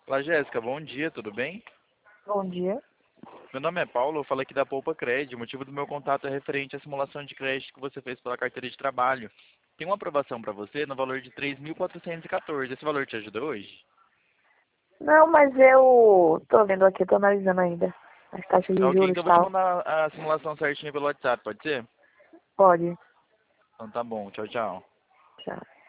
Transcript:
Olá, Jéssica, bom dia, tudo bem? Bom dia. Meu nome é Paulo, eu falo aqui da Poupa Cred. O motivo do meu contato é referente à simulação de crédito que você fez pela carteira de trabalho. Tem uma aprovação para você no valor de 3.414. Esse valor te ajuda hoje? Não, mas eu tô vendo aqui, tô analisando ainda as taxas de Ok, juros então e eu vou te tal. mandar a simulação certinha pelo WhatsApp, pode ser? Pode. Então tá bom, tchau, tchau. Tchau.